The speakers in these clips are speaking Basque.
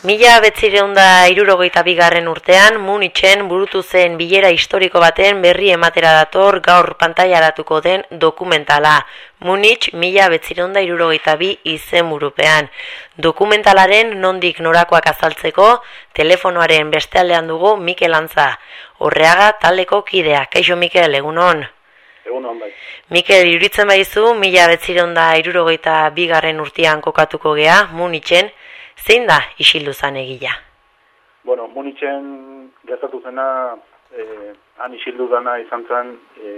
1962 urtean Munichen burutu zen bilera historiko baten berri ematera dator gaur pantailaratuko den dokumentala. Munich 1962 izenburupean. Dokumentalaren nondik norakoak azaltzeko telefonoaren beste aldean dugu Mikel Antza. Orreaga taldeko kidea. Kaixo Mikel, egunon. Egunon bai. Mikel, iruditzen baizu 1962 urtean kokatuko gea Munichen. Zein da isildu zan egila? Bueno, Munichen gertatu zena, han isildu dana izan zen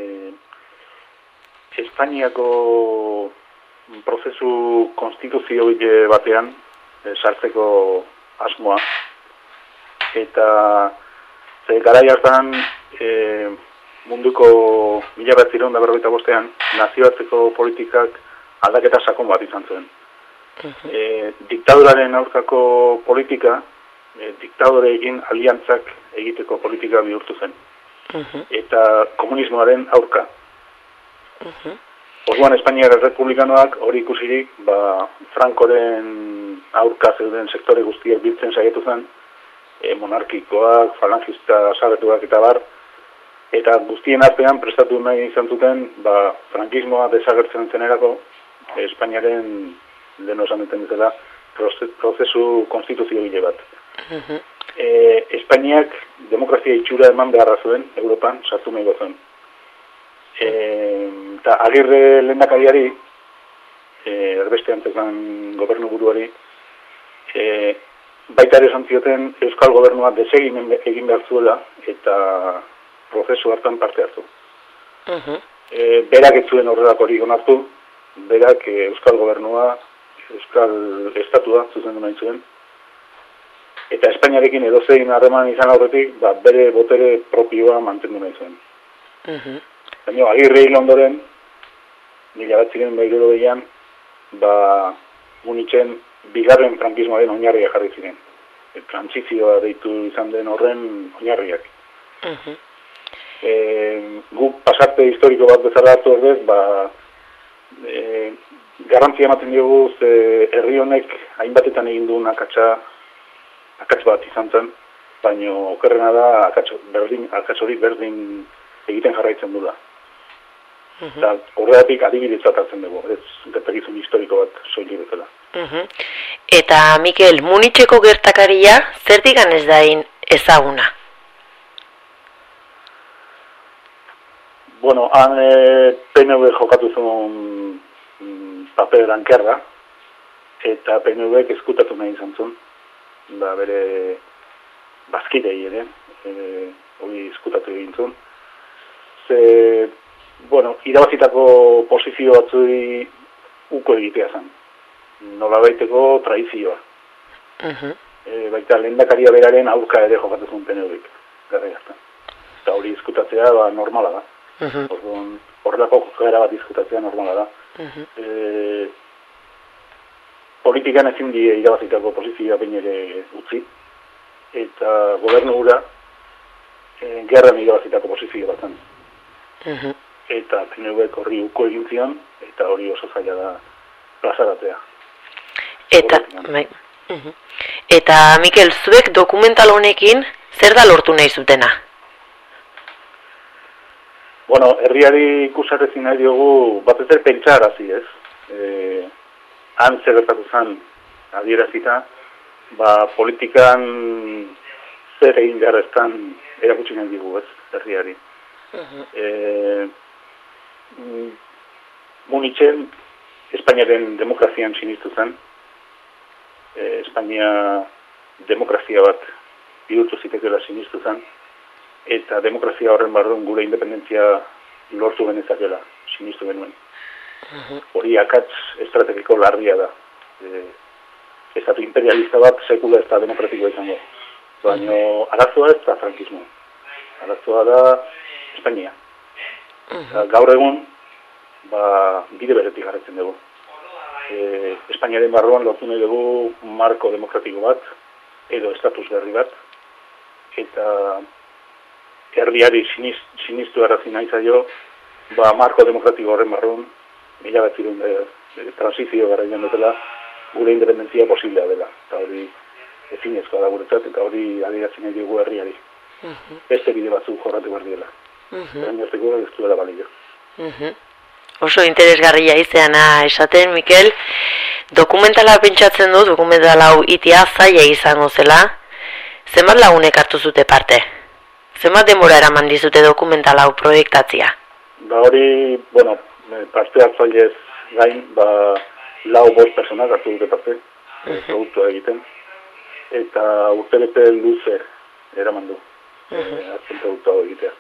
Espainiako prozesu konstituzioile batean sartzeko asmoa. Eta garai hartan munduko 1945ean nazioarteko politikak aldaketa sakon bat izan zuen. Diktaduraren aurkako politika, diktadoreekin aliantzak egiteko politika bihurtu zen. Eta komunismoaren aurka. Orduan Espainiar Errepublikanoak hori ikusirik, Francoren aurka zeuden sektore guztiak biltzen saiatu zen, monarkikoak, falangista sabetuak eta bar, eta guztien artean prestatu nahi izan zuten, frankismoa desagertzen zenerako, Espainiaren leno esan duten dutela, prozesu konstituziogile bat. Espainiak demokrazia itxura eman beharra zuen, Europan, sartu nahi zuen. Eta Agirre lehendakariari, erbeste antekan gobernu buruari, baita ere esan zioten Euskal Gobernua desegin egin behar zuela, eta prozesu hartan parte hartu. Berak ez zuen horrelako hori onartu, berak Euskal Gobernua, Euskal Estatua zuzendu nahi zuen. Eta Espainiarekin edozein harreman izan aurretik, bere botere propioa mantendu nahi zuen. Baina Agirre hil ondoren, 1962an, Munichen bigarren frankismoaren oinarriak jarri ziren. Trantsizioa deitu izan den horren oinarriak. Guk pasarte historiko bat bezala hartu ordez, garrantzia ematen diogu herri honek hainbatetan egin duen akats bat izan zen, baina okerrena da akats hori berdin egiten jarraitzen dula. Eta horregatik adibidetzat hartzen dugu, ez gertakizun historiko bat soilik bezala. Eta Mikel, Municheko gertakaria zertik ez dain ezaguna? Bueno, han PNV jokatu zuen paper ankerra, eta PNVek eskutatu nahi izan zuen, bere bazkidei ere, hori eskutatu egin zuen. Irabazitako posizio batzui uko egitea zen, nolabaiteko traizioa. Baita lehendakaria beraren aurka ere jokatu zuen PNVek, gara hartan. Eta hori eskutatzea normala da. Horrelako jokera bat eskutatzea normala da. Politikan ezin die irabazitako posizioa bain ere utzi, eta gobernu gura gerran irabazitako posizio bat zen. Eta PNVek horri uko egin zion, eta hori oso zaila da plazaratea. Eta Mikel, zuek dokumental honekin zer da lortu nahi zutena? Bueno, herriari ikusarezin nahi diogu bat ezer pentsarazi, ez? Han zer gertatu zen adierazita, politikan zer egin beharreztan erakutsi nahi digu, ez? Herriari. Munichen Espainiaren demokrazian sinistu zen. Espainia demokrazia bat bihurtu zitekeela sinistu zen. Eta demokrazia horren barruan gure independentzia lortu genezakela, sinistu genuen. Hori akats estrategiko larria da. Estatu imperialista bat sekula ez da demokratikoa izango. Baina arazoa ez da frankismo. Arazoa da Espainia. Gaur egun, bide beretik jarretzen dugu. Espainiaren barruan lortu nahi dugu marko demokratiko bat, edo estatus berri bat, eta herriari sinistu arazi nahi zaio, marko demokratiko horren barruan, mila bat ziren transizio garaian dutela, gure independentzia posiblea dela. Eta hori ezinezkoa da guretzat, eta hori adierazten nahi dugu herriari. Beste bide batzuk jorratu behar diela. Gainarteko ez duela balio. Oso interesgarria izena esaten, Mikel. Dokumentala pentsatzen du, dokumentala hau itia zaila izango zela. Zenbat lagunek hartu zute parte? Zenbat denbora eraman dizute dokumentala hau proiektatzia? Hori, bueno, parte hartzailez gain, 4-5 personak hartu dute parte, produktua egiten, eta urtebete luze eraman du, azken produktua egitea.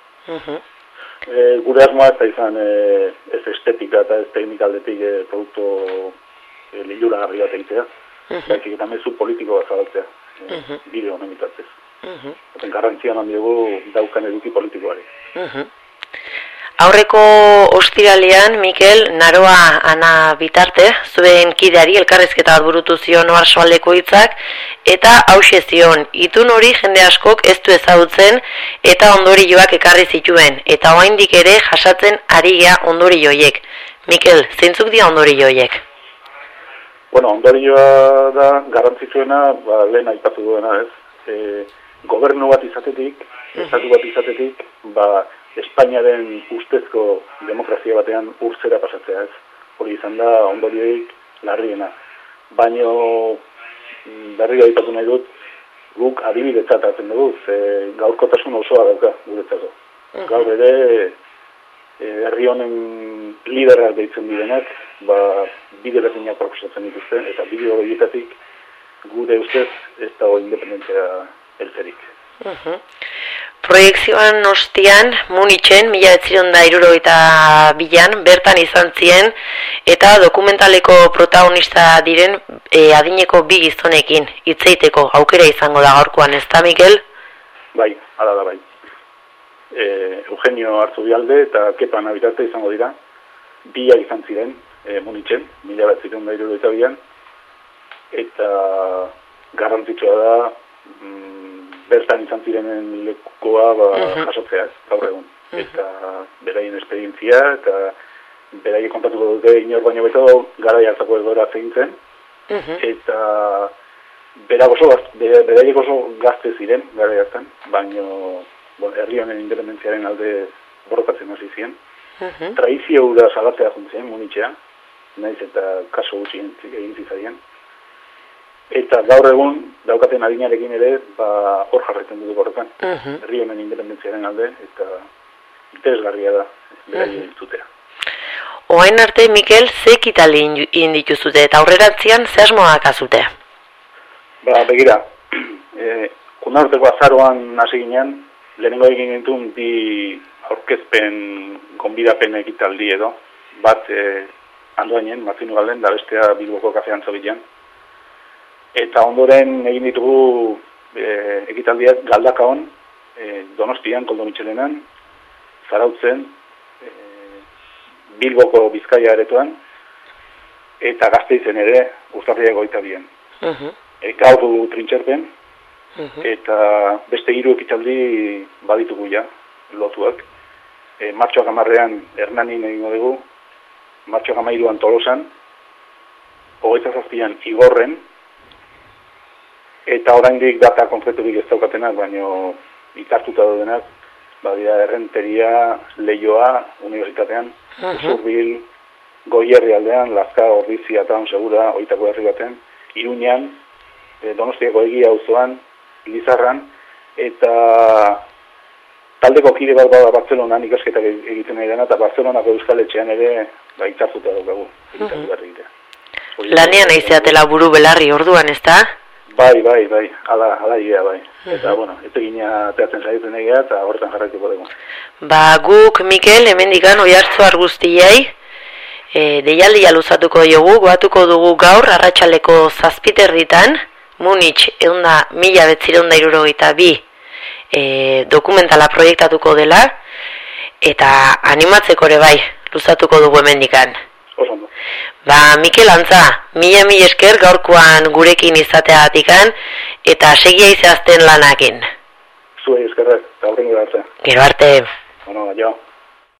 Gure asmoa ez da izan ez estetika eta ez teknikaldetik produktu lehuragarri bat egitea, baizik eta mezu politiko bat zabaltzea, bideo honen bitartez. Garrantzia eman diogu daukan eduki politikoari. Aurreko ostiralean, Mikel, Naroa Ana Bitarte, zuen kideari elkarrizketa bat burutu zion Oarsoaldeko hitzak, eta hauxe zion, itun hori jende askok ez du ezagutzen eta ondorioak ekarri zituen, eta oraindik ere jasatzen ari gea ondorioiek. Mikel, zeintzuk dira ondorioiek? Bueno, ondorioa da garrantzitsuena, lehen aipatu duena, ez? Gobernu bat izatetik, estatu bat izatetik, Espainiaren ustezko demokrazia batean urzera pasatzea, ez? Hori izan da ondorioik larriena. Baina berriro aipatu nahi dut, guk adibidetzat hartzen dugu, gaurkotasun osoa dauka guretzako. Gaur ere, herri honen liderak deitzen direnak, bide berdinak proposatzen dituzte, eta bide horietatik gure ustez ez dago independentzia heltzerik. Proiekzioan ostian, Munichen, 1962an, bertan izan ziren, eta dokumentaleko protagonista diren adineko 2 gizonekin hitzeiteko aukera izango da gaurkoan, ez da, Mikel? Bai, hala da bai. Eugenio Arzubialde eta Kepa Ana Bitarte izango dira, 2 izan ziren Munichen, 1962an, eta garrantzitsua da, bertan izan zirenen lekukoa jasotzea, gaur egun. Eta beraien esperientzia, eta beraien kontatuko dute inor baino beto garai hartako egoera zein zen, eta beraiek oso gazte ziren garai hartan, baino herri honen independentziaren alde borrokatzen hasi ziren. Traizio hura salatzea juntzen, Munichea, naiz eta kaso gutxi egin zitzaien. Eta gaur egun, daukaten adinarekin ere, hor jarretzen dut borrokan. Herri honen independentziaren alde, eta interesgarria da, beraien zutea. Oain arte, Mikel, ze ekitaldi egin dituzute eta aurrerantzian ze asmoak azute? Begira, kuna urteko azaroan hasi ginen, lehenengo egin gintuen 2 aurkezpen gonbidapen ekitaldi edo, bat Andoainen, Martinu Galden, da bestea Bilboko kafean zobilean. Eta ondoren egin ditugu ekitaldiak Galdakaon, Donostian, Koldo Mitxelenan, Zarautzen, Bilboko Bizkaia aretoan, eta Gasteizen ere Uztarriak 22an. Gaur du Trintxerpen, eta beste 3 ekitaldi baditugu ja, lotuak. Martxoak 10ean Hernanin egingo dugu, martxoak 13an Tolosan, 27an Igorren, eta oraindik data konkreturik ez daukatenak, baino ikartuta daudenak, badira Errenteria, Leioa, Unibertsitatean, Zurbil, Goierri aldean, Lazka, Ordizia eta Segura, Oitako herri baten, Iruñan, Donostiako Egia auzoan, Lizarran, eta taldeko kide bat bada Bartzelonan ikasketak egiten nahi dena, eta Bartzelonako Euskal Etxean ere ikartuta daukagu, egiten egitea. Lanean aizeatela buru belarri orduan, ez da? Bai, ala idea, bai. Eta, etegina ateatzen saiatzen egia, eta horretan jarraituko dugu. Guk, Mikel, hemendikan Oiartzuar guztiei, deialdia luzatuko diogu, goatuko dugu gaur, arratsaldeko 7:00 Munich, 1962 dokumentala proiektatuko dela, eta animatzeko ere bai, luzatuko dugu hemendikan. Osondo. Mikel Antza, mila esker gaurkoan gurekin izateagatikan eta segia izazten lanakin. Zuei eskerrak, eta horrengo arte. Gero arte. Bueno, jo.